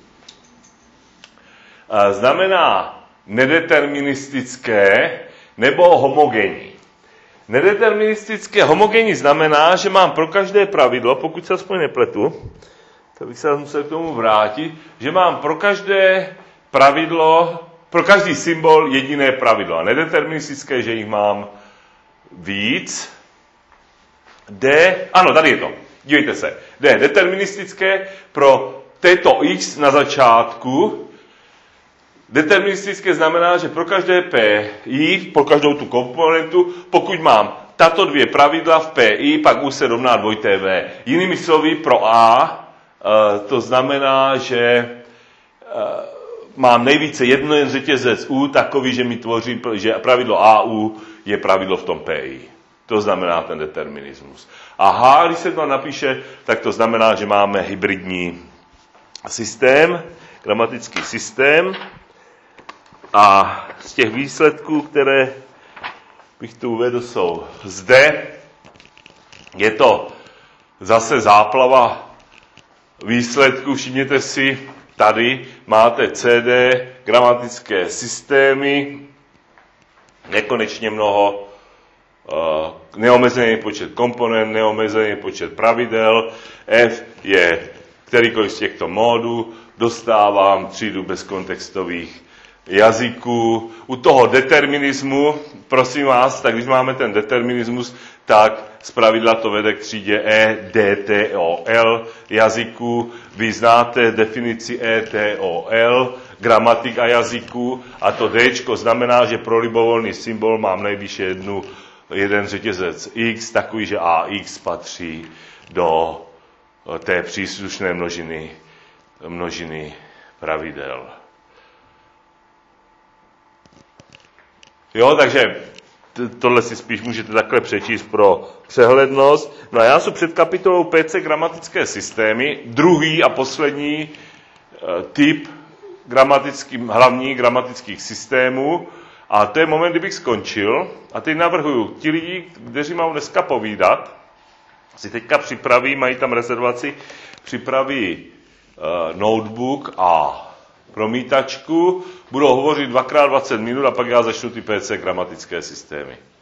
znamená nedeterministické nebo homogenní. Nedeterministické homogenní znamená, že mám pro každé pravidlo, pokud se aspoň nepletu, tak bych se musel k tomu vrátit, že mám pro každé pravidlo, pro každý symbol jediné pravidlo. A nedeterministické, že jich mám víc. D, ano, tady je to. Dívejte se. D, deterministické pro této X na začátku. Deterministické znamená, že pro každé P I, pro každou tu komponentu, pokud mám tato dvě pravidla v P I, pak U se rovná dvojité V. Jinými slovy pro A, to znamená, že mám nejvíce jeden řetězec U, takový, že mi tvoří, že pravidlo A U je pravidlo v tom P I. To znamená ten determinismus. A H, když se to napíše, tak to znamená, že máme hybridní systém, gramatický systém. A z těch výsledků, které bych tu uvedl, jsou zde. Je to zase záplava výsledků. Všimněte si, tady máte C D, gramatické systémy, nekonečně mnoho, neomezený počet komponent, neomezený počet pravidel. F je kterýkoliv z těchto módů. Dostávám třídu bezkontextových jazyků. U toho determinismu, prosím vás, tak když máme ten determinismus, tak zpravidla to vede k třídě E, D, T, O, L jazyků. Vy znáte definici E, T, O, L, gramatik a jazyků, a to D znamená, že pro libovolný symbol mám nejvýše jednu, jeden řetězec X, takový, že A X patří do té příslušné množiny, množiny pravidel. Jo, takže tohle si spíš můžete takhle přečíst pro přehlednost. No a já jsem před kapitolou P C gramatické systémy, druhý a poslední e, typ gramatický, hlavní gramatických systémů. A to je moment, kdybych skončil. A teď navrhuju, ti lidi, kteří mám dneska povídat, si teďka připraví, mají tam rezervaci, připraví e, notebook a promítačku, budou hovořit dvakrát dvacet minut a pak já začnu ty P C gramatické systémy.